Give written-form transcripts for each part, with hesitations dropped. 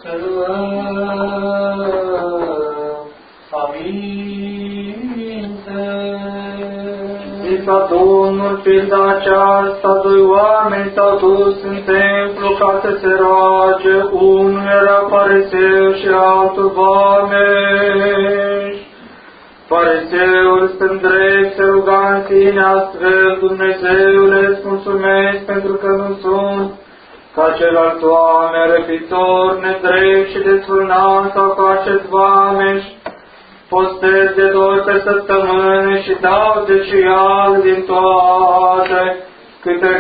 Zisa Domnul, pilda aceasta, doi oameni s-au dus în templu ca să se roage, unul era fariseu și altul vameș. Fariseul, stând drept, se ruga în sine astfel: Dumnezeule, îți mulțumesc pentru că nu sunt ca celălalt oameni, răpitor, nedrept și desfrânat, sau ca acest vameș. Postez de 2 ori pe săptămână și dau zecial din toate câte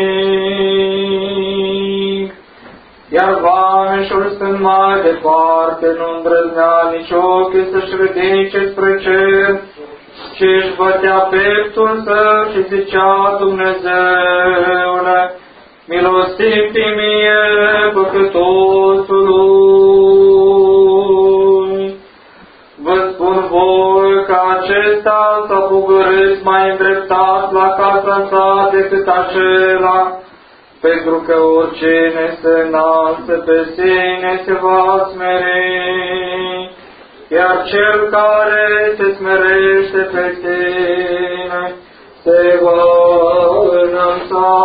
câștig. Iar vameșul, stând mai departe, nu îndrăznea nici ochii să-și ridice spre cer, ci își bătea peptul său și zicea: Dumnezeule, milostiv-te mie, păcătosului. Vă spun voi că acesta s-a pogorât mai îndreptat la casa sa decât acela, pentru că oricine se înalță pe sine se va smeri, iar cel care se smerește pe sine se va înălța.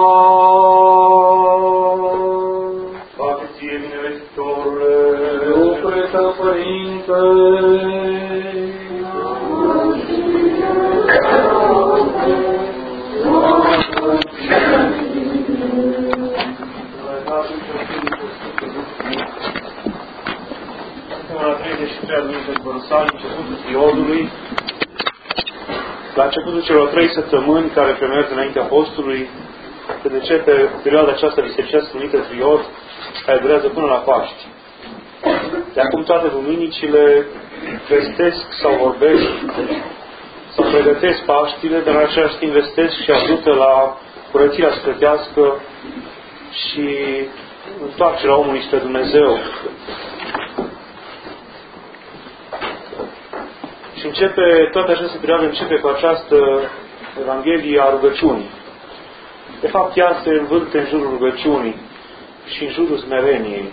Slavă ție, binevestitorule, lucrurile tău, Părinte. La 33 de Bărusani, începutul triodului, la începutul celor 3 săptămâni care primează înaintea postului, când începe perioada aceasta bisericească numită triod, care durează până la Paști. De acum toate duminicile vestesc sau vorbesc sau pregătesc Paștile, dar în același timp vestesc și ajută la curățirea sufletească și întoarcerea omului spre Dumnezeu. Și toată această perioadă începe cu această Evanghelie a rugăciunii. De fapt, ea se învârte în jurul rugăciunii și în jurul smereniei.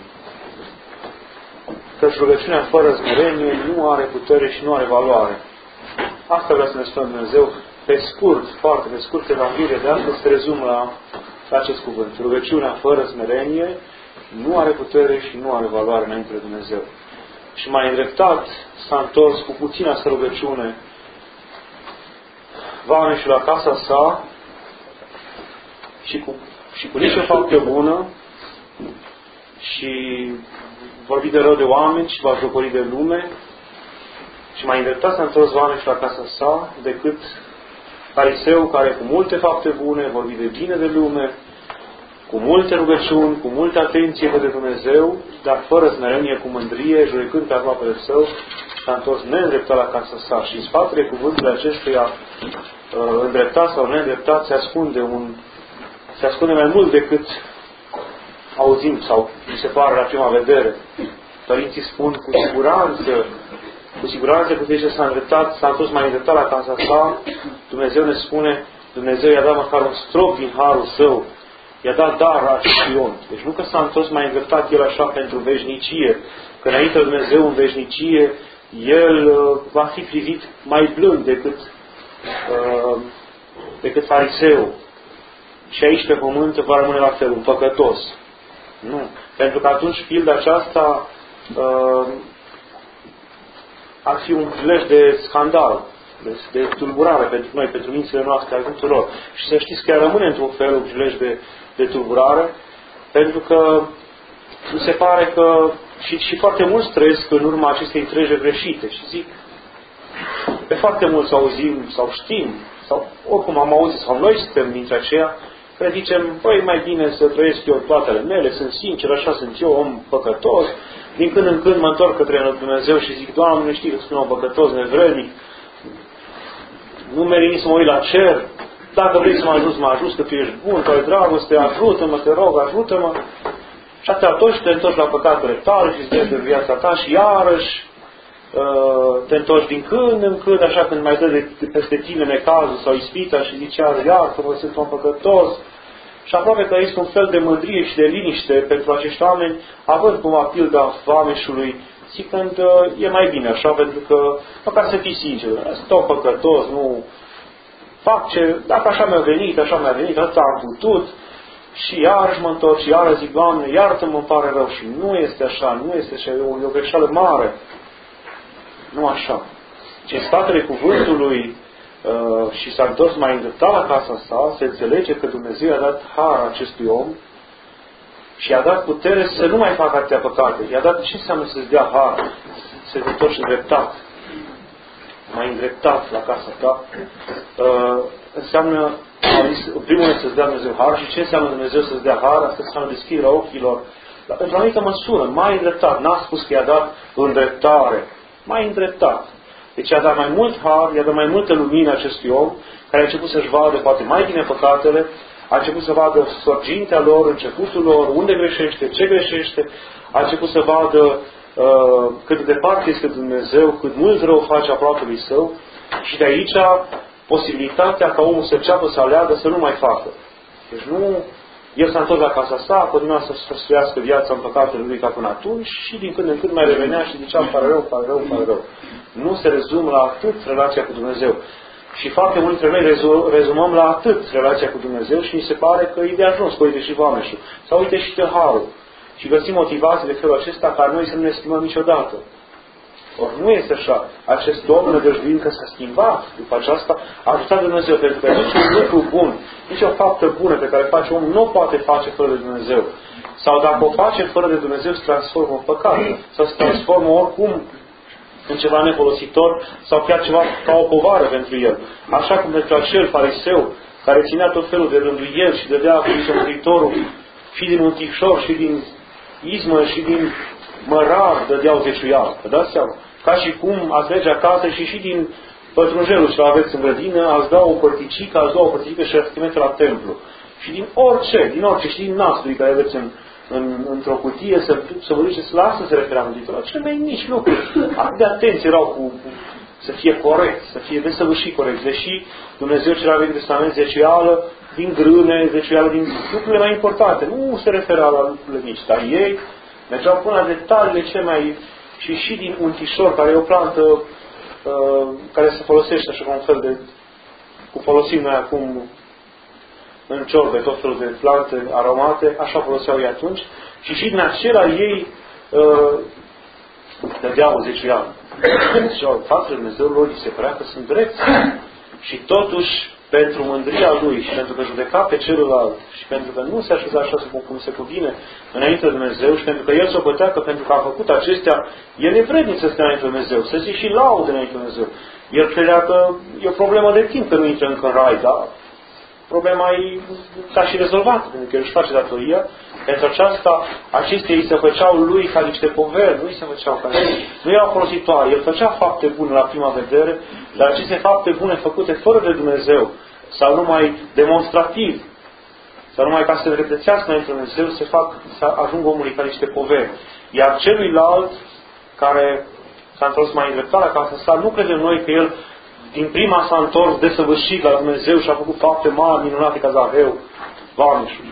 Căci rugăciunea fără smerenie nu are putere și nu are valoare. Asta vrea să ne spună Dumnezeu. Pe scurt, foarte pe scurt, Evanghelia de astăzi se rezumă la acest cuvânt. Rugăciunea fără smerenie nu are putere și nu are valoare înainte de Dumnezeu. Și mai îndreptat s-a întors cu puțină rugăciune vameșul la casa sa și cu nicio faptă bună și vorbi de rău de oameni și va jocori de lume, și mai îndreptat s-a întors vameșul la casa sa decât fariseu care cu multe fapte bune vorbi de bine de lume, cu multe rugăciuni, cu multă atenție către Dumnezeu, dar fără smerenie, cu mândrie, judecând pe aproapele său, s-a întors neîndreptat la casa sa. Și în spatele cuvântului acestuia, îndreptat sau neîndreptat, se ascunde mai mult decât auzim sau mi se pare la prima vedere. Părinții spun cu siguranță că deja s-a întors mai îndreptat la casa sa. Dumnezeu ne spune, Dumnezeu i-a dat măcar un strop din harul său, i-a dat dar acestui om. Deci nu că s-a întors mai îndreptat el așa pentru veșnicie, că înainte de Dumnezeu în veșnicie el va fi privit mai blând decât fariseu. Și aici pe pământ va rămâne la fel, un păcătos. Nu. Pentru că atunci pilda aceasta ar fi un prilej de scandal, de tulburare pentru noi, pentru mințile noastre, al tuturor. Și să știți că ea rămâne într-un fel un prilej de tulburare, pentru că mi se pare că și foarte mulți trăiesc în urma acestei înțelegeri greșite și zic, pe foarte mulți auzim sau știm, sau oricum am auzit, sau noi suntem dintre aceia, care zicem, băi, mai bine să trăiesc eu toate ale mele, sunt sincer, așa sunt eu, om păcătos, din când în când mă întorc către Dumnezeu și zic, Doamne, știi că sunt om păcătos, nevrednic, nu merit nici să mă uit la cer, dacă vrei să mă ajut, că Tu ești bun, că ai dragoste, ajută-mă, te rog, ajută-mă. Și atât atunci te întorci la păcatele tale și îți de viața ta și iarăși te întorci din când în când, așa când mai dă peste tine necazul sau ispita și zici, iartă-mă, sunt un păcătos. Și aproape că este un fel de mândrie și de liniște pentru acești oameni, având cumva pilda vameșului, zicând, e mai bine așa, pentru că, măcar să fii sincer, sunt tot păcătos, nu fac ce, dacă așa mi-a venit, atât am putut, și iarăși mă întorc și iarăși zic, Doamne, iartă-mă, îmi pare rău. Și nu este așa, e o greșeală mare. Nu așa. Și în spatele cuvântului și s-a întors mai îndreptat la casa sa, se înțelege că Dumnezeu i-a dat har acestui om și i-a dat putere să nu mai facă atâtea păcate. I-a dat, ce înseamnă să-ți dea har? Să te întorci îndreptat. Mai îndreptat la casa ta. Înseamnă, în primul rând, să-ți dea Dumnezeu har. Și ce înseamnă Dumnezeu să-ți dea har? Asta înseamnă deschiderea ochilor. Dar pentru o anumită măsură, mai îndreptat. N-a spus că i-a dat îndreptare. Mai îndreptat. Deci i-a dat mai mult har, i-a dat mai multă lumină acestui om, care a început să-și vadă poate mai bine păcatele, a început să vadă sorgintea lor, începutul lor, unde greșește, ce greșește, a început să vadă cât de departe este Dumnezeu, cât mult rău face aproapelui său, și de aici posibilitatea ca omul să înceapă să aleagă să nu mai facă. Deci nu, el s-a întors la casa sa, a continuat să sfârșească viața în păcatele lui ca până atunci și din când în când mai revenea și zicea, îmi pare rău. Nu se rezumă la atât relația cu Dumnezeu. Și foarte mulți dintre noi rezumăm la atât relația cu Dumnezeu și mi se pare că e de ajuns, că uite și vameșul. Sau uite și tâlharul. Și găsim motivații de felul acesta ca noi să nu ne schimbăm niciodată. Ori nu este așa. Acest om, nădăjduind că s-a schimbat după aceasta, a ajutat Dumnezeu, pentru că niciun lucru bun, nici o faptă bună pe care face omul nu o poate face fără de Dumnezeu. Sau dacă o face fără de Dumnezeu, se transformă în păcat. Sau se transformă oricum în ceva nefolositor sau chiar ceva ca o povară pentru el. Așa cum pentru acel fariseu care ținea tot felul de rânduieli și dădea cu Mântuitorul și din unchișor și din izmă și din mărar dădeau zeciuială. Vă dați seama? Ca și cum ați merge acasă și din pătrunjelul ce aveți în grădină, ați da o părticică, și ați trimite la templu. Și din orice, și din nasul care aveți într-o cutie, să vă duceți la asta se referea Mântuitorul. Cele mai mici lucruri. Atât de atenți erau cu să fie corect, să fie desăvârșit corect. Deși Dumnezeu cel a Vechiul Testament zeciuială din grâne, zeciuială din lucrurile mai importante. Nu se referea la lucrurile mici, dar ei mergeau până la detaliile cele mai... și din unchișor, care e o plantă care se folosește așa ca un fel de... cum folosim noi acum în ciorbe, tot felul de plante aromate, așa foloseau ei atunci, și din acela ei dădeau o zeciuială. Ziceau, față de Dumnezeu lor îi se părea că sunt drepți. Și totuși, pentru mândria lui și pentru că judeca pe celălalt și pentru că nu se așeza așa cum se cuvine înainte de Dumnezeu și pentru că el s-o bătea că pentru că a făcut acestea, el e vrednic să stea înainte de Dumnezeu, să zic și laude înainte de Dumnezeu. El credea că e o problemă de timp că nu intră încă în rai, dar problema e ca și rezolvată, pentru că el își face datoria. Pentru aceasta, acestea îi se făceau lui ca niște poveri, nu îi se făceau ca nu erau folositoare. El făcea fapte bune la prima vedere, dar aceste fapte bune făcute fără de Dumnezeu, sau numai demonstrativ, sau numai ca să le reprețească înainte de Dumnezeu, să ajungă omului ca niște poveri. Iar celuilalt, care s-a întors mai îndreptat la casa sa, nu credem noi că el din prima s-a întors desăvârșit la Dumnezeu și a făcut fapte mari, minunate ca Zacău, vameșul.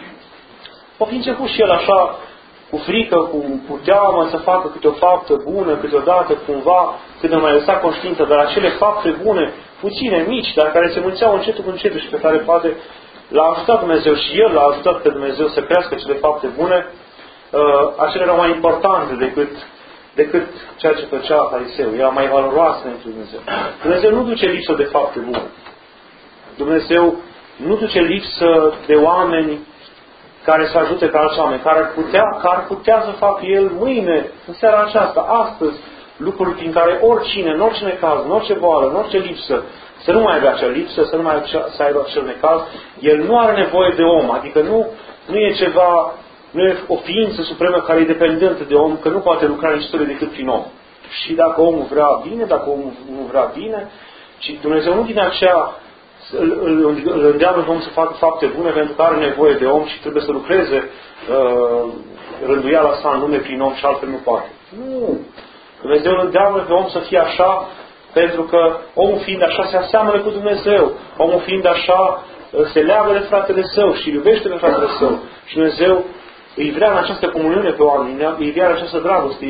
O fi început și el așa, cu frică, cu teamă, să facă câte o faptă bună, câteodată, cumva, când mai lăsa conștiință, dar acele fapte bune, puține, mici, dar care se mulțeau încetul cu încetul și pe care poate l-a ajutat Dumnezeu și el l-a ajutat pe Dumnezeu să crească cele fapte bune, acelea erau mai importante decât ceea ce făcea fariseul. Era mai valoroasă pentru Dumnezeu. Dumnezeu nu duce lipsă de fapte bune. Dumnezeu nu duce lipsă de oameni care să ajute pe alți oameni, care ar putea să facă el mâine, în seara aceasta, astăzi, lucruri prin care oricine, în orice necaz, în orice boală, în orice lipsă, să nu mai aibă acea lipsă, să nu mai aibă acel necaz. El nu are nevoie de om, adică nu e ceva, nu e o ființă supremă care e dependentă de om, că nu poate lucra în istorie decât prin om. Și dacă omul vrea bine, dacă omul nu vrea bine, ci Dumnezeu nu din aceea îl îndeamnă pe om să facă fapte bune pentru că are nevoie de om și trebuie să lucreze rânduiala sa în lume prin om și altfel nu poate. Nu! Dumnezeu îl îndeamnă pe om să fie așa pentru că omul fiind așa se aseamănă cu Dumnezeu. Omul fiind așa se leagă de fratele său și iubește pe fratele său. Și Dumnezeu îi vrea în această comuniune pe oameni, îi vrea în această dragoste,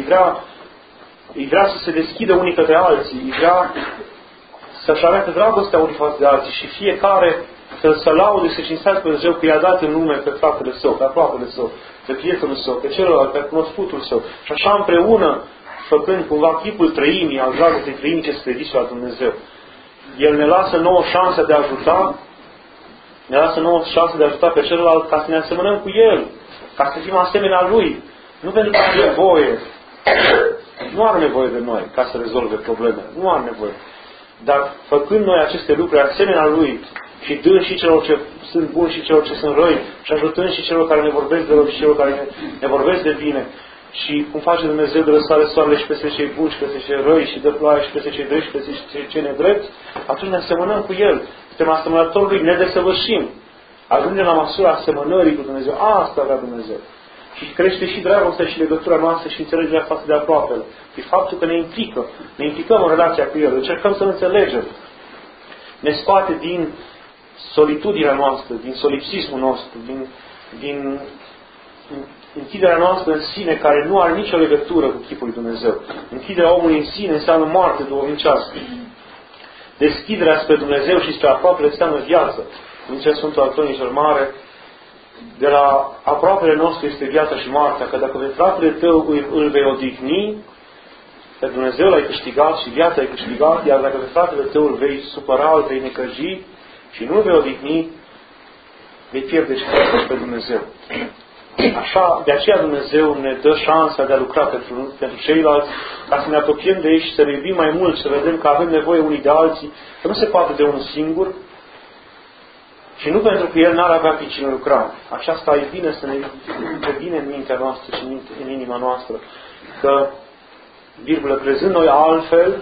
îi vrea să se deschidă unii către alții, îi vrea să-și arate dragostea unii față de alții și fiecare să laude, să cinstească pe Dumnezeu că i-a dat în lume pe fratele său, pe aproapele său, pe prietenul său, pe celălalt, pe cunoscutul său. Și așa împreună, făcând cumva chipul trăimii, al dragostei trăimii ce se predice la Dumnezeu. El ne lasă nouă șansa de a ajuta, ne lasă nouă șansa de a ajuta pe celălalt ca să ne asemănăm cu El, ca să fim asemenea Lui. Nu pentru că are nevoie, nu are nevoie de noi ca să rezolve problemele, nu are nevoie. Dar făcând noi aceste lucruri asemenea Lui și dând și celor ce sunt buni și celor ce sunt răi și ajutând și celor care ne vorbesc de rău și celor care ne vorbesc de bine și cum face Dumnezeu de răsare soarele și peste cei buni și peste cei răi și dă ploaie și peste cei drepți și peste cei nedrepți, atunci ne asemănăm cu El. Suntem asemănători Lui, ne desăvârșim. Ajungem la măsura asemănării cu Dumnezeu. Asta vrea Dumnezeu. Și crește și dragostea și legătura noastră și înțelegerea față de aproapele. E faptul că ne implicăm în relația cu El, încercăm să-L înțelegem. Ne scoate din solitudinea noastră, din solipsismul nostru, din închiderea noastră în sine, care nu are nicio legătură cu chipul lui Dumnezeu. Închiderea omului în sine înseamnă moarte duhovnicească. Deschiderea spre Dumnezeu și spre aproapele înseamnă viață. Zice Sfântul Antonie cel Mare, de la aproapele nostru este viața și moartea, că dacă pe fratele tău îl vei odihni, pe Dumnezeu l-ai câștigat și viața ai câștigat, iar dacă pe fratele tău îl vei supăra, îl vei necăji și nu îl vei odihni, vei pierde și pe Dumnezeu. Așa, de aceea Dumnezeu ne dă șansa de a lucra pentru ceilalți, ca să ne apropiem de ei și să ne iubim mai mult, să vedem că avem nevoie unii de alții, că nu se poate de unul singur, și nu pentru că El n-ar avea pe cine lucra. Aceasta e bine să ne bine în mintea noastră și în inima noastră. Că, virgulă, crezând noi altfel,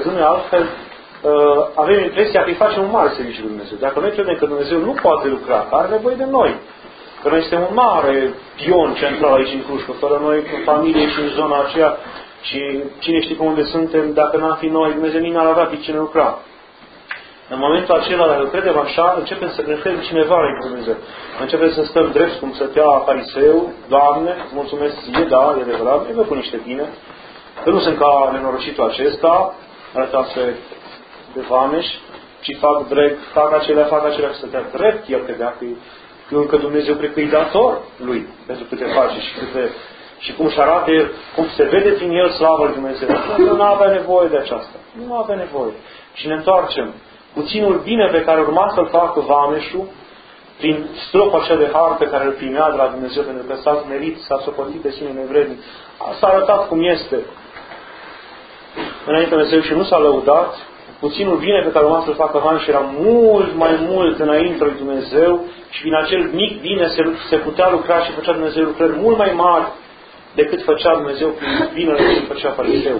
avem impresia că îi facem un mare serviciu lui Dumnezeu. Dacă noi credem că Dumnezeu nu poate lucra, că are nevoie de noi, că noi suntem un mare pion central aici în Cluj, că fără noi, în familie și în zona aceea, și cine știe pe unde suntem, dacă n-am fi noi, Dumnezeu nici n-ar avea pe cine lucra. În momentul acela, dacă credem așa, începem să credem cineva în Dumnezeu. Începem să stăm drept cum stătea fariseu, Doamne, îți mulțumesc ție, da, e adevărat, îi făcut niște bine, că nu sunt ca nenorocitul acesta, arătase de vameș, ci fac acelea, și stătea drept, el credea că Dumnezeu cred că îi dator lui, pentru câte face și cum își arate, cum se vede prin el slavă lui Dumnezeu. Nu avea nevoie de aceasta. Nu avea nevoie. Și ne întoarcem. Puținul bine pe care urma să-l facă vameșul, prin stropul acela de har pe care îl primea de la Dumnezeu, pentru că s-a smerit, s-a socotit de sine nevrednic, s-a arătat cum este înainte Dumnezeu și nu s-a lăudat. Puținul bine pe care urma să-l facă vameșul era mult mai mult înainte lui Dumnezeu și din acel mic bine se putea lucra și făcea Dumnezeu lucrări mult mai mari decât făcea Dumnezeu prin binele ce făcea fariseu.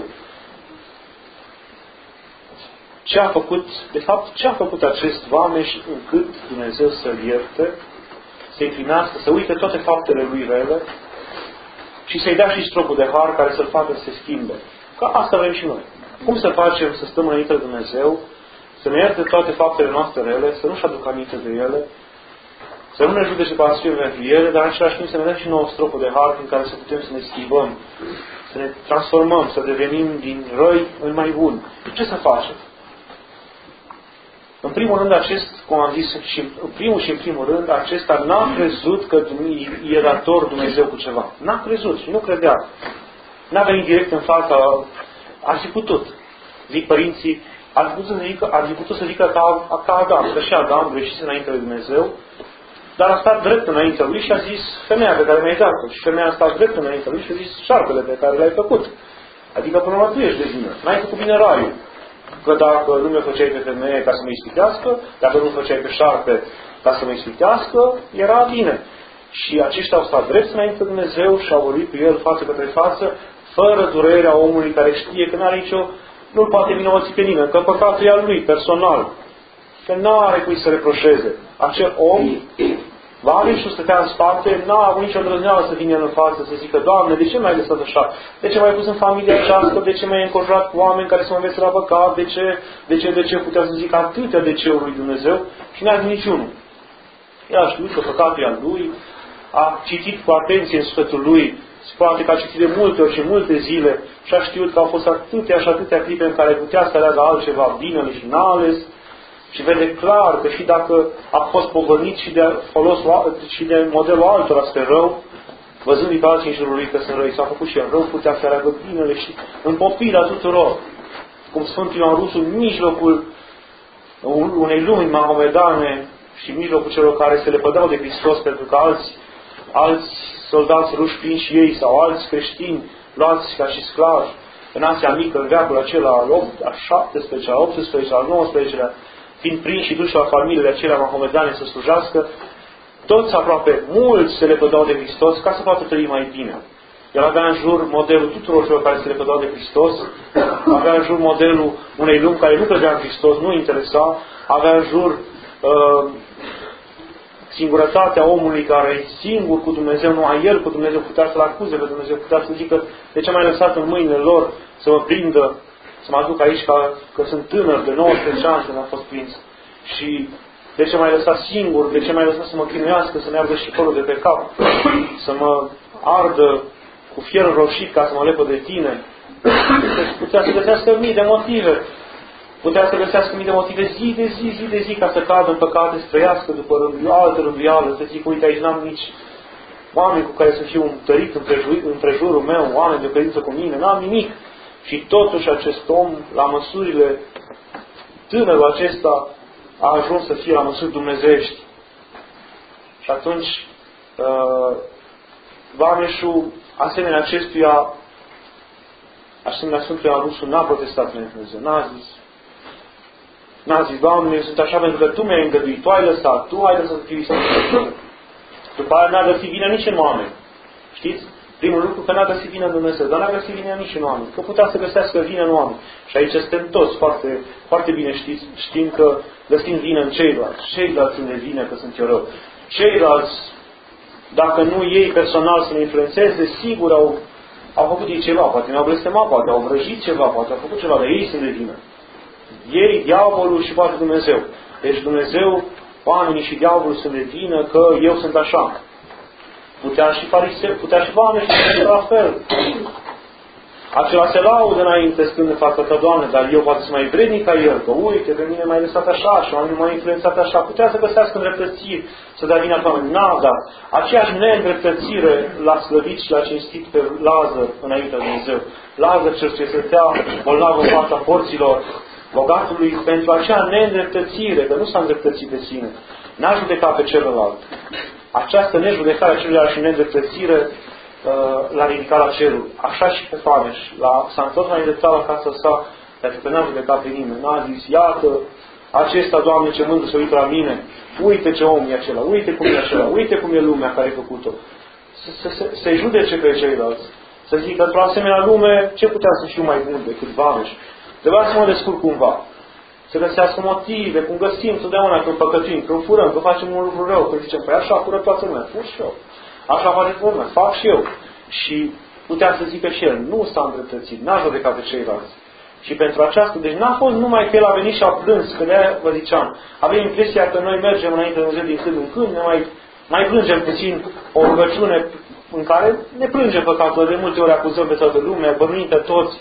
Ce a făcut acest vameș încât Dumnezeu să-l ierte, să-i primească, să uite toate faptele lui rele și să-i dea și stropul de har care să-l facă să se schimbe. Că asta vrem și noi. Cum să facem să stăm înainte de Dumnezeu, să ne ierte toate faptele noastre rele, să nu-și aducă aminte de ele, să nu ne judece pe asfie pentru ele, dar în același timp să ne dăm și nouă stropul de har prin care să putem să ne schimbăm, să ne transformăm, să devenim din răi în mai buni. Ce să facem? În primul rând, cum am zis, în primul rând, acesta n-a crezut că e dator Dumnezeu cu ceva. N-a crezut și nu credea. N-a venit direct în fața, ar fi putut. Zic părinții, ar fi putut să zică ca Adam, că și Adam greșise înainte de Dumnezeu, dar a stat drept înaintea lui și a zis femeia pe care mi-ai dat-o. Și femeia a stat drept înaintea lui și a zis șarpele pe care l-ai făcut. Adică până la tu ești de vină. N-ai făcut bine raiul. Că dacă nu mi-o făceai pe femeie ca să mă ispitească, dacă nu făceai pe șarpe ca să mă ispitească, era bine. Și aceștia au stat drept înainte de Dumnezeu și au vorbit cu el față către față, fără durerea omului care știe că nu-l poate vinovăți pe nimeni, că păcatul e al lui, personal. Că n-are cui să reproșeze. Acel om, vameșul stătea în spate, n-a avut nicio îndrăzneală să vină în față, să zică, Doamne, de ce m-ai lăsat așa? De ce m-ai pus în familia aceasta? De ce m-ai înconjurat cu oameni care să mă învețe la păcat? De ce? Putea să zic atâtea de ce lui Dumnezeu și n-a zis niciunul. El a știut că păcatul e al lui, a citit cu atenție în sufletul lui, poate că a citit de multe ori și multe zile și a știut că au fost atâtea și atâtea clipe în care putea să aleagă altceva, binele și n-a ales. Și vede clar că și dacă a fost povărnit și de folos și de modelul altora spre rău, văzându-i pe alții în jurul lui că sunt răi, s-a făcut și el rău, putea să aleagă binele și împotriva tuturor. Cum Sfântul Ioan Rusu, în mijlocul unei lumi mahomedane și în mijlocul celor care se lepădau de Hristos, pentru că alți soldați ruși prinși și ei sau alți creștini luați ca și sclavi în Asia Mică, în veacul acela al 17, al 18, al 19-lea, fiind prinși și duși la familiile acelea mahomedane să slujească, toți aproape mulți se lepădau de Hristos ca să poată trăi mai bine. El avea în jur modelul tuturor celor care se lepădau de Hristos, avea în jur modelul unei lumi care nu credea în Hristos, nu interesa, avea în jur singurătatea omului care e singur cu Dumnezeu, numai El cu Dumnezeu putea să-L acuze pe Dumnezeu, putea să zică de ce m-ai lăsat în mâinile lor să mă prindă, să mă aduc aici că sunt tânăr de 19 ani când am fost prins. Și de ce m-ai lăsat singur, de ce m-ai lăsat să mă chinuiască, să-mi ardă și părul de pe cap, să mă ardă cu fierul roșit ca să mă lepă de tine. Deci putea să găsească mii de motive. Putea să găsească mii de motive zi de zi ca să cadă în păcate, să trăiască după altă rânduială, să zic, uite, aici n-am nici oameni cu care să fiu întărit în prejurul meu, oameni de credință cu mine, n-am nimic. Și totuși acest om, la măsurile, tânărul acesta, a ajuns să fie la măsuri dumnezeiești. Și atunci, Vameșul, asemenea acestuia, asemenea Sfântul Ioan Rusu, n-a protestat în Dumnezeu, n-a zis, Doamne, eu sunt așa pentru că Tu mi-ai îngăduit, Tu ai lăsat, Tu ai lăsat să fiu Iisus. După aia n-a găsit vină nici în oameni. Știți? Primul lucru că n-a găsit vină în Dumnezeu, dar n-a găsit vină nici în oameni. Că putea să găsească vină în oameni. Și aici suntem toți foarte, foarte bine știm că găsim vină în ceilalți. Ceilalți îmi vină că sunt eu rău. Ceilalți, dacă nu ei personal să ne influențeze, sigur au făcut ei ceva, poate ne-au blestemat, poate au vrăjit ceva, poate au făcut ceva, dar ei sunt de vină. Ei, diavolul și poate Dumnezeu. Deci Dumnezeu, oamenii și diavolul sunt de vină că eu sunt așa. Putea și fariseu, putea și oameni și la fel. Acela se laudă înainte stând în fața Ta, Doamne, dar eu poate să mai vrednic ca El, că uite, pe mine m-ai lăsat așa și oamenii m-au influențat așa. Putea să găsească îndreptățiri, să dea vina pe oameni. Dar aceeași neîndreptățire l-a slăvit și l-a cinstit pe Lazar înaintea lui Dumnezeu. Lazar cel ce stătea bolnav în fața porților bogatului pentru acea neîndreptățire, că nu s-a îndreptățit de sine. N-a judecat pe celălalt. Această nejudecare a celuilalt și neîndreptățire l-a ridicat la cerul. Așa și pe Vameș. S-a întors la îndreptat la casa sa, pentru că n-a judecat pe nimeni. N-a zis, iată, acesta, Doamne, ce mândru se uită la mine. Uite ce om e acela, uite cum e acela, uite cum e lumea care a făcut-o. Să-i judece pe ceilalți. Să zică, într-o asemenea lume, ce putea să fiu mai bun decât Vameș? Trebuia să mă descurc cumva. Să găsească motive, cum găsim totdeauna când păcătuim, când furăm, când facem un lucru rău, când zicem, păi așa fură toată lumea, fur și eu. Așa face toată lumea, fac și eu. Și putea să zică și el, nu s-a îndreptățit, n-a judecat pe ceilalți. Și pentru aceasta, deci n-a fost numai că el a venit și a plâns, că de-aia vă ziceam, avem impresia că noi mergem înainte de Dumnezeu din când în când, ne mai plângem puțin o rugăciune în care ne plânge păcatul, de multe ori acuzăm pe toată lumea, bănuim pe toți.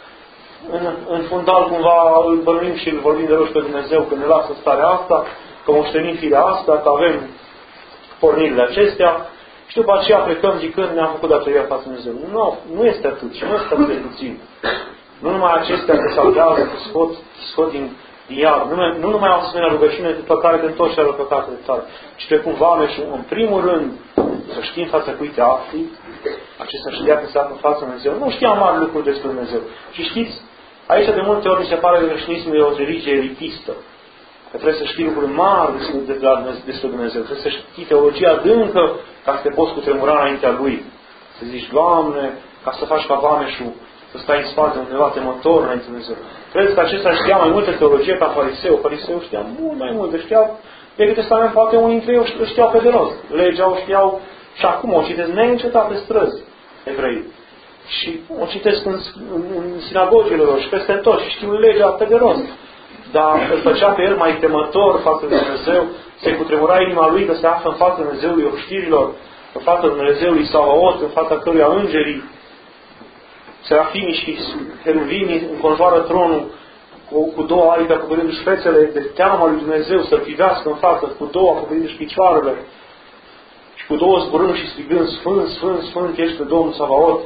În fundal cumva îl bănuim și îl vorbim de roși pe Dumnezeu că ne lasă starea asta, că moștenim firea asta, că avem pornirile acestea și după aceea plecăm zicând ne-am făcut datoria față Dumnezeu. Nu este atât și nu este atât de puțin. Nu numai acestea că salvează, că scot din iad, nu numai au asemenea rugăciune după care te întorci la păcatele tale, ci precum Vameșul, în primul rând, să știi în fața cui te afli, acesta știa că se află în fața Dumnezeu. Nu știa mari lucruri despre Dumnezeu. Și știți, aici de multe ori mi se pare că creștinismul e o religie elitistă. Că trebuie să știi lucruri mari despre Dumnezeu. Trebuie să știi teologia adâncă ca să te poți cutremura înaintea Lui. Să zici, Doamne, ca să faci ca Vameșul, să stai în spate undeva temător înainte de Dumnezeu. Crezi că acesta știa mai multe teologie ca fariseu? Fariseu știa mult mai multe. Știau Vechiul Testament, poate unii dintre ei o știau pe de rost. Legea o știau și acum o citesc neîncetat pe străzi evrei. Și o citesc în sinagogile lor și peste tot și știu legea pe de rost. dar îl făcea pe el mai temător față de Dumnezeu, se cutremura inima lui că se află în fața Dumnezeului oștirilor, în fața Dumnezeului Sabaot, în fața căruia îngerii, serafimii și heruvimii înconjoară tronul cu două aripi acoperindu-și fețele de teama lui Dumnezeu, să-L privească în față, cu două acoperindu-și picioarele și cu două zburând și strigând, Sfânt, Sfânt, Sfânt, ești Domnul Sabaot.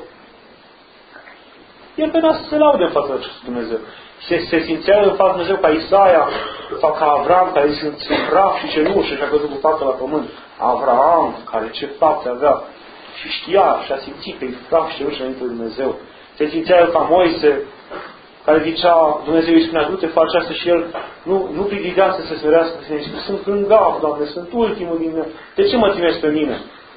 El venea să se laude în fața acestui Dumnezeu. Se simțea în fața Dumnezeu ca Isaia sau ca Avram, care sunt praf și cenușă și a căzut cu fața la pământ. Avram, care ce fapte avea și știa și a simțit că e praf și cenușă înainte de Dumnezeu. Se simțea el ca Moise, care zicea, Dumnezeu îi spunea, du-te, faci asta și el nu privigea să se smerească, să se sunt lângă, Doamne, sunt ultimul din mine. De ce mă trimești pe mine?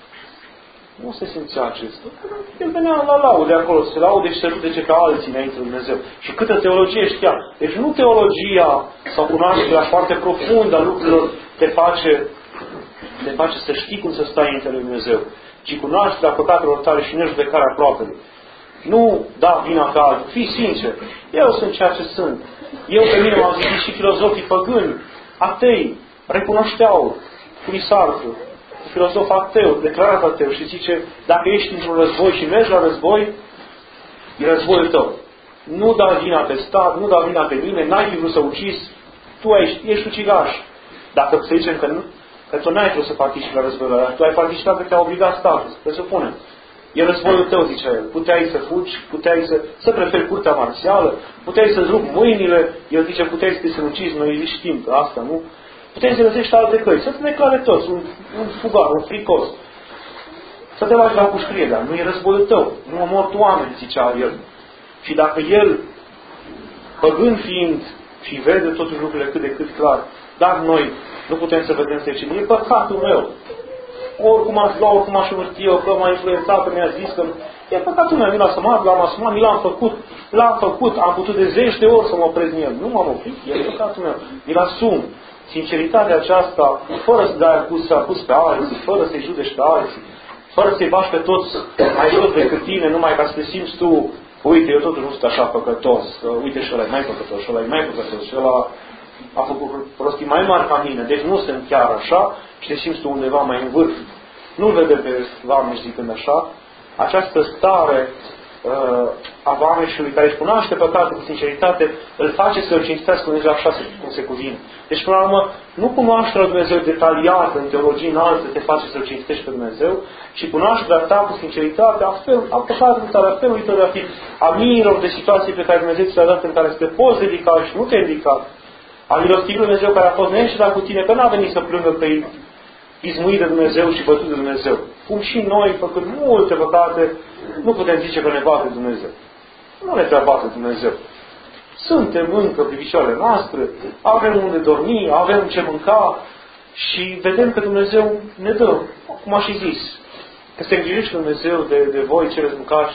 Nu se simțea acesta. El venea la laude acolo, se laude și se judece pe alții înainte de Dumnezeu. Și câtă teologie știa. Deci nu teologia sau cunoașterea foarte profundă a lucrurilor te face să știi cum să stai înainte lui Dumnezeu, ci cunoașterea păcatelor tale și nejudecarea aproapelui. Nu da vina pe altul. Fii sincer. Eu sunt ceea ce sunt. Eu pe mine m-au zis și filozofii păgâni, atei, recunoșteau cum Sartre, filozof ateu, declarat ateu și zice, dacă ești într-un război și mergi la război, e războiul tău. Nu da vina pe stat, nu da vina pe nimeni, n-ai fi vrut să ucizi, tu ești ucigaș. Dacă să zicem că tu n-ai vrut să participi la războiul ăla, tu ai participat că te-a obligat statul, presupunem. E războiul tău, zicea el. Puteai să fugi, puteai să preferi curtea marțială, puteai să-ți rupi mâinile, el zice, puteai să te sinucizi, noi știm că asta, nu? Puteai să găsești alte căi, să te declare toți, un fugar, un fricos. Să te lași la pușcrie, dar nu e războiul tău, nu omor tu oameni, zicea el. Și dacă el, păgând fiind, și vede totuși lucrurile cât de cât clar, dar noi nu putem să vedem să zicem, e păcatul meu. Oricum aș lua, oricum aș urti eu, că m-a influențat, că mi-a zis că e păcatul meu, mi l-am asumat, mi l-am făcut, am putut de 10 de ori să mă opresc în el. Nu m-am oprit, e păcatul meu, mi-l asum. Sinceritatea aceasta, fără să dai acuz pe alții, fără să-i judești pe alții, fără să-i bași pe toți mai jos decât tine, numai ca să te simți tu, uite, eu totuși nu sunt așa păcătos, uite și ăla e mai păcătos, și ăla e mai păcătos, și ăla a făcut prostii mai mari ca mine, deci nu sunt chiar așa și te simți tu undeva mai în vârf. Nu-l vede pe vameș zicând așa. Această stare a vameșului care își cunoaște păcatul cu sinceritate, îl face să-L cinstească Dumnezeu așa cum se cuvine. Deci, până la urmă, nu cunoașterea Dumnezeu detaliată în teologie înaltă te face să-L cinstești pe Dumnezeu, ci cunoașterea ta cu sinceritate a păcatului tale, a felului tău de a fi, a miilor de situații pe care Dumnezeu ți le-a dat în care să te poți dedica și nu te dedica, a milostiviului Dumnezeu care a fost neînșelat cu tine, că n-a venit să plângă pe izmuit de Dumnezeu și bătut de Dumnezeu. Cum și noi, făcând multe păcate, nu putem zice că ne bate Dumnezeu. Nu ne prea bate Dumnezeu. Suntem încă pe picioarele noastre, avem unde dormi, avem ce mânca și vedem că Dumnezeu ne dă, cum a și zis, că se îngrijește Dumnezeu de voi ce veți mânca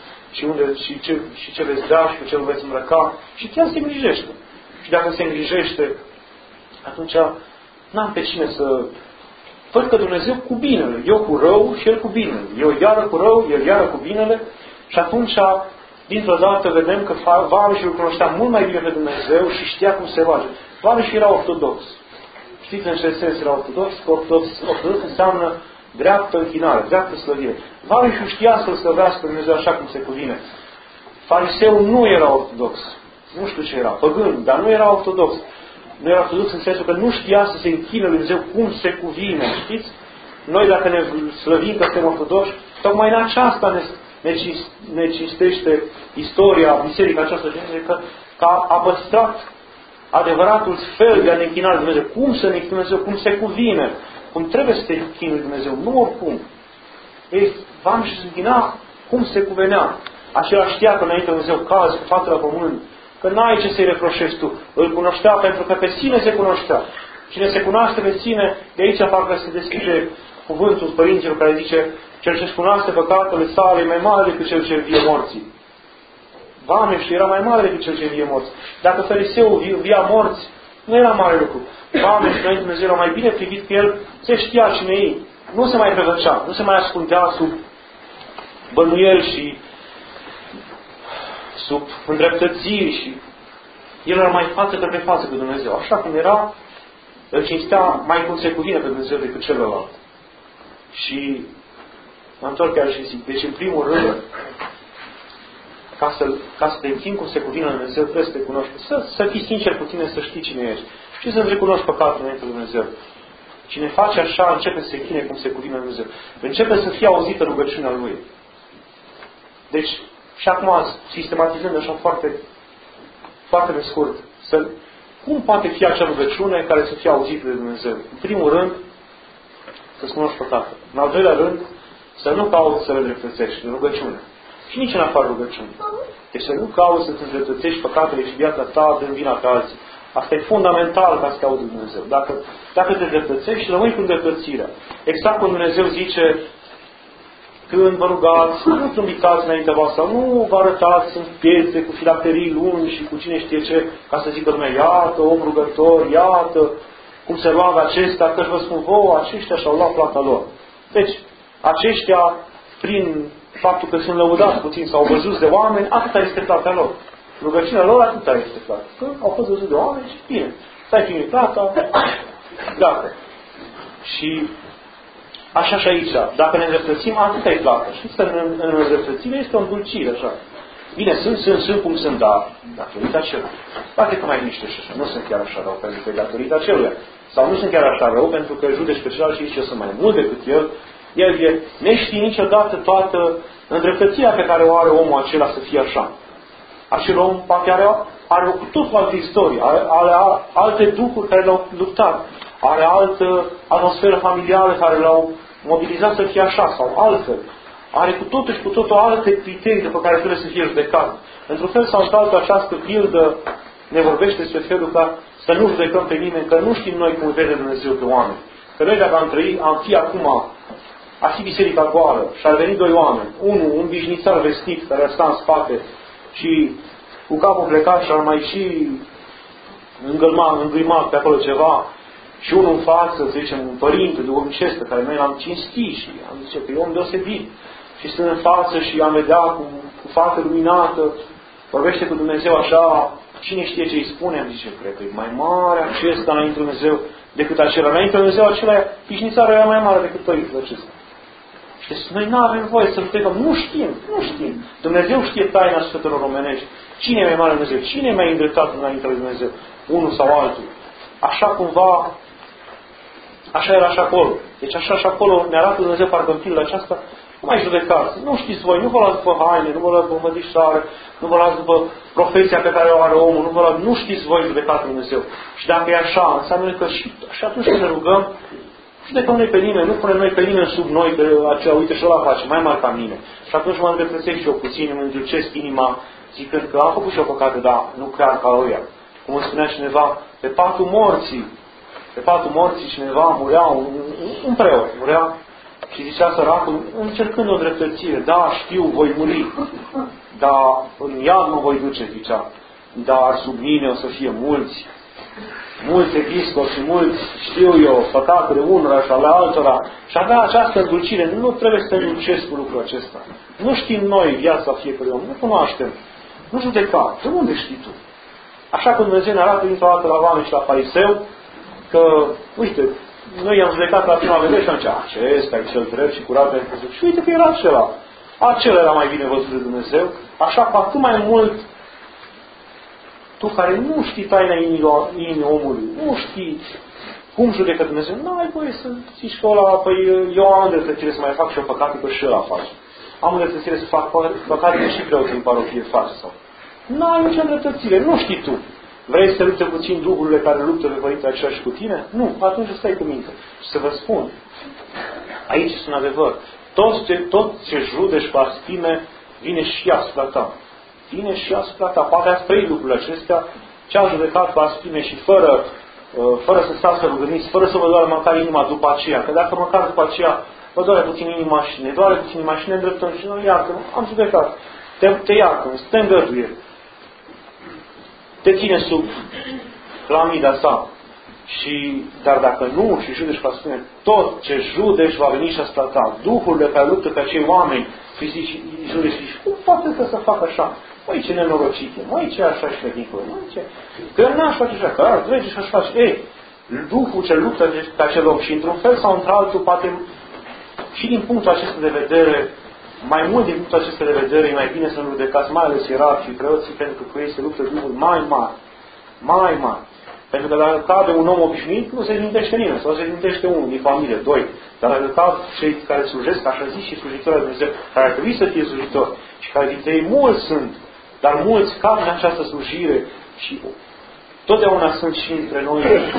și ce veți da și cu ce veți îmbrăca și chiar se îngrijește. Și dacă se îngrijește, atunci n-am pe cine să... Văd că Dumnezeu cu binele, eu cu rău și El cu binele. Eu iară cu rău, El iară cu binele și atunci, dintr-o dată, vedem că vameșul îl cunoștea mult mai bine pe Dumnezeu și știa cum se roage. Vameșul era ortodox. Știți în ce sens era ortodox? Ortodox înseamnă dreaptă închinare, dreaptă slăvire. Vameșul știa să-L slăvească pe Dumnezeu așa cum se cuvine. Fariseul nu era ortodox. Nu știu ce era, păgân, dar nu era ortodox. Nu era ortodox în sensul că nu știa să se închine lui Dumnezeu cum se cuvine, știți? Noi dacă ne slăvim că suntem ortodoxi, tocmai în aceasta ne cinstește istoria, biserica aceasta, că a păstrat adevăratul fel de a ne închina lui Dumnezeu. Cum să ne închinăm Dumnezeu, cum se cuvine, cum trebuie să te închini lui Dumnezeu, nu oricum. Ei, v-am și se închina cum se cuvenea. Acela știa că înainte Dumnezeu cazi cu fața la pământ, că n-ai ce să-i reproșești tu. Îl cunoștea pentru că pe sine se cunoștea. Cine se cunoaște pe sine, de aici parcă se deschide cuvântul părinților care zice cel ce-și cunoaște păcatele sale e mai mare decât cel ce vie morții. Vameșul era mai mare decât cel ce vie morți. Dacă fariseul via morți, nu era mare lucru. Vameșul înainte Dumnezeu era mai bine privit că el se știa cine e. Nu se mai prevăcea, nu se mai ascundea sub bănuieli și sub îndreptățiri și El era mai față către față cu Dumnezeu. Așa cum era, îl cinstea mai cum se cuvine pe Dumnezeu decât celălalt. Și mă întorc chiar și zic, deci în primul rând, ca să te închini cum se cuvine la Dumnezeu, trebuie să te cunoști. Să fii sincer cu tine, să știi cine ești. Și să-ți recunoști păcatul înainte de Dumnezeu. Cine face așa, începe să se chine cum se cuvine la Dumnezeu. Începe să fie auzită rugăciunea Lui. Deci, și acum, sistematizând așa foarte, foarte pe scurt, cum poate fi acea rugăciune care să fie auzită de Dumnezeu? În primul rând, să-ți cunoști păcatul. În al doilea rând, să nu cauți să le dreptățești în rugăciune. Și nici în afară rugăciune. Deci să nu cauți să-ți îndreptățești păcatele și viața ta dând vina pe alții. Asta e fundamental ca să te audă Dumnezeu. Dacă te îndreptățești, rămâi cu îndreptățirea. Exact cum Dumnezeu zice, când vă rugați, nu trâmbițați înaintea voastră, nu vă arătați în piețe cu filacterii lungi și cu cine știe ce, ca să zică lumea, iată, om rugător, iată, cum se roagă acesta, că vă spun vouă, aceștia și-au luat plata lor. Deci, aceștia, prin faptul că sunt lăudați puțin sau văzuți de oameni, atâta este plata lor. Rugăciunea lor atâta este plata. Că au fost văzuți de oameni și bine. Stai primit plata, gata. Și așa și aici. Dacă ne îndreptățim, atâta e plată. Știți că în îndreptățire este o îndulcire, așa. Bine, sunt cum sunt, dar datorită celui. Poate că mai niște și așa. Nu sunt chiar așa rău, pentru că e datorită celuia. Sau nu sunt chiar așa rău, pentru că judeci pe celălalt și zice, eu sunt mai mult decât el. El e neștii niciodată toată îndreptățirea pe care o are omul acela să fie așa. Acel om poate are cu totul altă istorie, are alte duhuri care l-au luptat, are altă atmosferă familială care l-au mobilizat să fie așa sau altfel. Are cu totul și cu totul alte criterii după care trebuie să fie judecat. Într-un fel sau într-altul, această pildă ne vorbește despre felul ca să nu judecăm pe nimeni, că nu știm noi cum vede Dumnezeu pe oameni. Că noi dacă am fi acum, ar fi biserica goală și ar veni doi oameni. Unul, un bișnițar vestit care ar sta în spate și cu capul plecat și ar mai și îngâimat pe acolo ceva. Și unul în față, să zicem, un părinte duhovnicesc pe care noi l-am cinstit și am zis că e om deosebit. Și stând în față și am vedea cu față luminată, vorbește cu Dumnezeu așa, cine știe ce îi spune, am zice, cred că e mai mare acesta înainte Dumnezeu decât acela. Înainte Dumnezeu acela, pișnițarea era mai mare decât părintele acesta. Și noi nu avem voie să judecăm. Nu știm. Dumnezeu știe taina sufletelor omenești. Cine e mai mare Dumnezeu? Cine e mai îndreptat înainte lui Dumnezeu? Unul sau altul. Așa cumva, așa era și acolo. Deci așa și acolo ne arată Dumnezeu parcă în pilul aceasta. Nu mai judecați. Nu știți voi, nu vă luați după haine, nu vă luați după mădișoare, nu vă luați după profesia pe care o are omul, nu știți voi judecați Dumnezeu. Și dacă e așa, înseamnă că și atunci când ne rugăm, judecăm noi pe nimeni, nu punem noi pe nimeni sub noi, pe aceea, uite și ăla face, mai mare ca mine. Și atunci mă îndreptățesc și eu puțin, îmi îndulcesc inima, zicând că am făcut și eu păcate, dar nu chiar ca ăia. Cum îmi spunea cineva, pe patul morții cineva murea, un preot, murea și zicea săracul, încercând o dreptățire, da, știu, voi muri, dar în iad mă voi duce, zicea, dar sub mine o să fie mulți episcopi și mulți, știu eu, păcatele unora și ale altora. Și avea această îndulcire. Nu trebuie să te îndulcesc cu lucrul acesta. Nu știm noi viața fiecărui om. Nu cunoaștem. Nu judeca. De unde știi tu? Așa cum Dumnezeu ne arată dintr-o dată la oameni și la fariseu, că, uite, noi i-am judecat la prima vedere și am zis, acesta e cel drept și curat pentru Dumnezeu. Și uite că era acela. Acela era mai bine văzut de Dumnezeu. Așa cu atât mai mult tu care nu știi taina inimii omului, nu știi cum judecă Dumnezeu, nu ai voie să zici că ăla, păi eu am îndreptățire să mai fac și eu păcate, că și ăla face. Am îndreptățire să fac păcate, că și preotul în parohie face sau. Nu ai nicio îndreptățire, nu știi tu. Vrei să lupte puțin duhurile care luptă pe părintele acela și cu tine? Nu, atunci stai cu minte. Și să vă spun, aici este un adevăr. Tot ce judești cu aspime, vine și asupra ta. Vine și asupra ta. Poate ați trăit lucrurile acestea, ce a judecat cu aspime și fără să stați să rugăniți, fără să vă doare măcar inima după aceea. Că dacă măcar după aceea vă doare puțin inima și ne doare puțin inima și ne îndreptăm și noi iartă, am judecat. Te iartă, te îngăduie. Te ține sub clamida sa. Dar dacă nu și judeci, va spune, tot ce judeci va veni și asupra ta. Duhurile care luptă pe acei oameni fizici judeci și cum poate să facă așa? Măi, ce nenorocit e, măi, ce așa și ridicol, măi, ce... Că n-aș face așa, că ar trece și aș face. Ei, Duhul ce luptă pe acel om și într-un fel sau într-altul, poate și din punctul acesta de vedere, mai mult din punctul acesta de vedere, e mai bine să nu judecați, mai ales ierarhii, preoții, pentru că cu ei se luptă Duhul mai mari. Mai mari. Pentru că dacă cade un om obișnuit, nu se gândește nimeni, sau se gândește unul din familie, doi. Dar dacă cad cei care slujesc, așa zis, și slujitori de Dumnezeu, care ar trebui să fie slujitori, și care dintre ei mulți sunt, dar mulți cad în această slujire și totdeauna sunt și între noi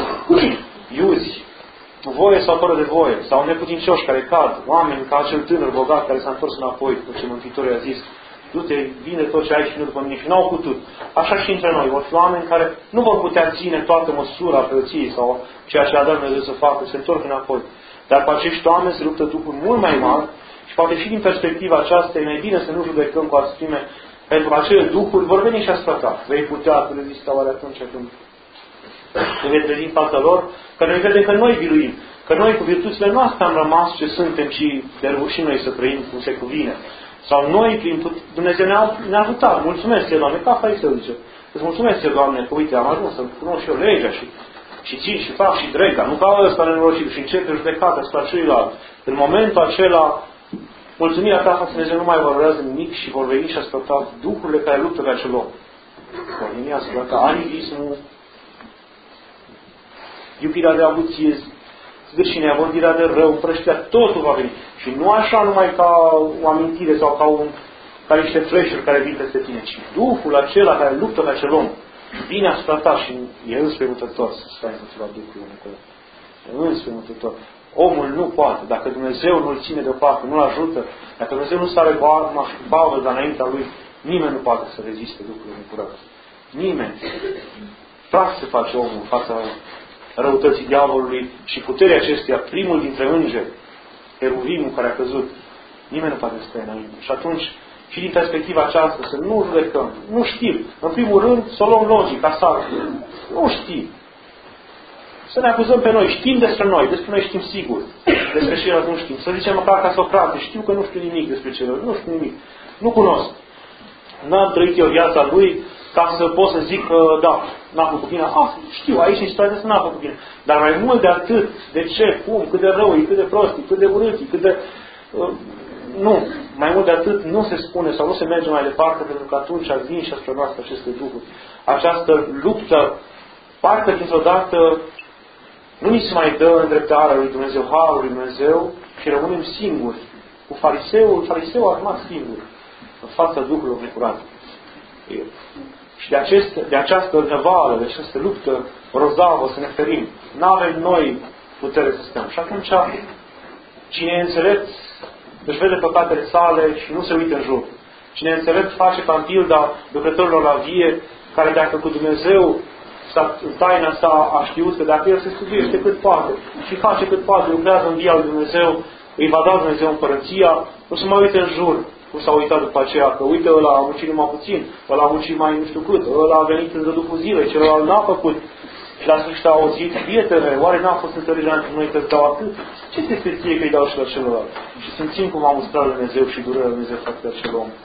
iuzi, cu voie sau fără de voie, sau neputincioși care cad, oameni ca acel tânăr bogat care s-a întors înapoi, după ce Mântuitorul i-a zis, du-te, vine tot ce ai și nu după mine, și n-au putut. Așa și între noi, vor fi oameni care nu vor putea ține toată măsura preoției sau ceea ce a dat Dumnezeu să facă, se întorc înapoi. Dar cu acești oameni se luptă Duhul mult mai mari și poate și din perspectiva aceasta e mai bine să nu judecăm cu asprime, pentru că acele Duhuri vor veni și asupra ta. Vei putea să rezista oare atunci când te vei trezi în fața lor, că noi vedem că noi biruim, că noi cu virtuțile noastre am rămas ce suntem și de reușim noi să trăim cum se cuvine. Sau noi, prin Dumnezeu ne-a ajutat. Mulțumesc ție, Doamne, ca fariseu, zice. Îți mulțumesc ție, Doamne, că uite, am ajuns să cunosc și eu legea și țin și fac și drept, dar nu ca ăsta nenorocit și începe judecata asupra celuilalt. În momentul acela, mulțumirea ta față Dumnezeu nu mai valorează nimic și vor veni și asupra ta duhurile care luptă pe acel loc. Vor veni asupra ta anivismul, iubirea de avuție, zgârșinea, vorbirea de rău, împrăștirea, totul va veni. Și nu așa numai ca o amintire sau ca niște flash-uri care vin peste tine, ci Duhul acela care luptă pe acel om vine asupra ta și e înspăimântător să stai împotriva Duhului acolo. E înspăimântător. Omul nu poate. Dacă Dumnezeu nu-l ține deoparte, nu-l ajută, dacă Dumnezeu nu sare bavăza înaintea lui, nimeni nu poate să reziste Duhului necurat. Nimeni. Praf se face omul în fața răutății diavolului și puterea acesteia, primul dintre îngeri, Heruvimul care a căzut, nimeni nu poate să stea înainte. Și atunci, și din perspectiva aceasta, să nu judecăm. Nu știm. În primul rând, să o luăm logic, asalt. Nu știm. Să ne acuzăm pe noi. Știm despre noi știm sigur. Despre ceilalți nu știm. Să zicem măcar ca Socrate, știu că nu știu nimic despre ceilalți. Nu știu nimic. Nu cunosc. N-am trăit eu viața lui ca să pot să zic că, da, n-a făcut bine. Știu, aici în situația asta n-a făcut bine. Dar mai mult de atât, de ce, cum, cât de rău, cât de prost, cât de urât, cât de... nu. Mai mult de atât nu se spune sau nu se merge mai departe, pentru că atunci vin și asupra noastră aceste duhuri. Această luptă, parcă dintr-o dată, nu ni se mai dă îndreptarea lui Dumnezeu, harul lui Dumnezeu și rămânem singuri. Cu fariseul a rămas singur în fața Duhului necurat. Și de această năvală, de această luptă rozavă să ne ferim. N-avem noi putere să stăm. Și atunci, cine e înțelept, își vede păcatele sale și nu se uită în jur. Cine e înțelept face ca în pilda lucrătorilor la vie, care dacă cu Dumnezeu în taina sa a știut că dacă el se studiuiește cât poate și face cât poate, lucrează în via lui Dumnezeu, îi va da Dumnezeu împărăția, nu se mai uite în jur. Nu s-a uitat după aceea că, uite, ăla a muncit numai puțin, ăla a muncit mai nu știu cât, ăla a venit în zăduful zilei, celălalt n-a făcut. Și la sfârșit a auzit, prietene, oare n-a fost întâlnirea între noi că îți dau atât? Ce te ție că îi dau și la celălalt? Și simțim cum a mustrat Dumnezeu și durerea Dumnezeu față de acel om.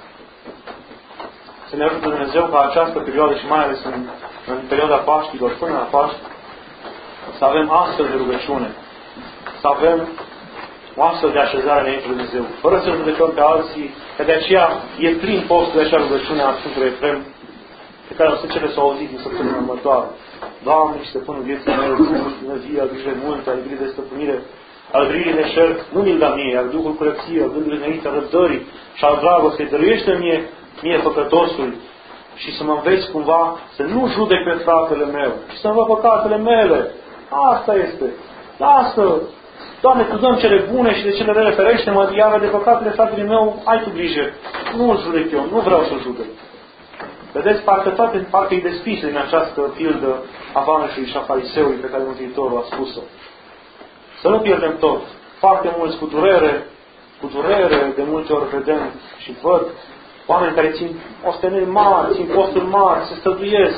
Să ne ajută Dumnezeu ca această perioadă și mai ales în perioada Paștilor, până la Paști, să avem astfel de rugăciune, să avem o astfel de așezare înainte de Dumnezeu, fără să judecăm pe alții, că de aceea e plin postul de acea rugăciune a Sfântului Efrem, pe care o să începe să o auziți în săptămâna următoare. Doamne și stăpânul vieții mele, Duhul Dumnezeu, al grijă multă, al grijă de stăpânire, al grijii de șer, nu mi-l da mie, al Duhul curăției, al gândului înainte, al răbdării și al dragostei, dăruiește mie păcătosul și să mă înveți cumva să nu judec pe fratele meu și să-mi văd păcatele mele. Asta este. Lasă! Doamne, Tu dăm cele bune și de cele rele ferește-mă, iar de păcatele fratele meu, ai Tu grijă. Nu îl judec eu, nu vreau să-l judec. Vedeți, parcă e deschisă din această pildă a vameșului și a fariseului pe care Mântuitorul a spus-o. Să nu pierdem tot. Foarte mulți cu durere, de multe ori vedem și văd oameni care țin osteniri mari, țin posturi mari, se stăduiesc,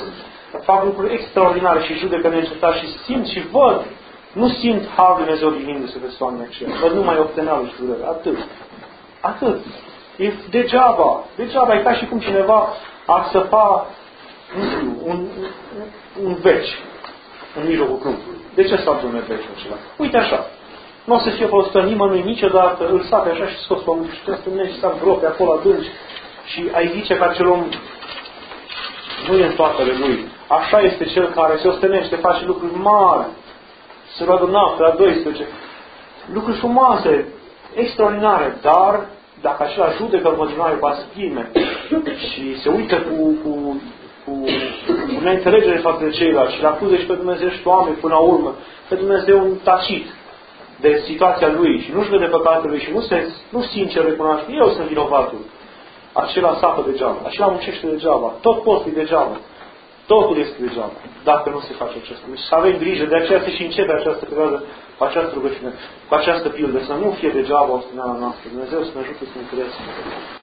fac lucruri extraordinare și judecă neîncetat și simt și văd, nu simt Harul Lui Dumnezeu divindu-se pe oamenii aceia. Văd numai obtenalul și durere. Atât. Atât. E degeaba. Degeaba. E ca și cum cineva ar săpa, nu știu, un veci în mijlocul câmpului. De ce s-a pune veciul acela? Uite așa. Nu o să fie folosită nimănui niciodată, îl sape așa și scoți pământul și trebuie să mergi și să gropi acolo adânci și ai zice că acel om nu e în toatele lui. Așa este cel care se ostenește, face lucruri mari, se roagă noapte la 12, lucruri frumoase, extraordinare, dar dacă acela judecă în continuare cu aspime și se uită cu neînțelegere față de ceilalți și le acuză și pe Dumnezeu și pe oameni până la urmă, pe Dumnezeu un tacit de situația lui și nu-și vede păcatele lui și nu sincer recunoaște, eu sunt vinovatul. Acela sapă degeaba, acela muncește degeaba, tot postul e degeaba, totul este degeaba, dacă nu se face acest lucru. Și să avem grijă, de aceea se și începe această perioadă cu această rugăciune, cu această pildă, să nu fie degeaba obstinarea noastră. Dumnezeu să ne ajute să ne crezi.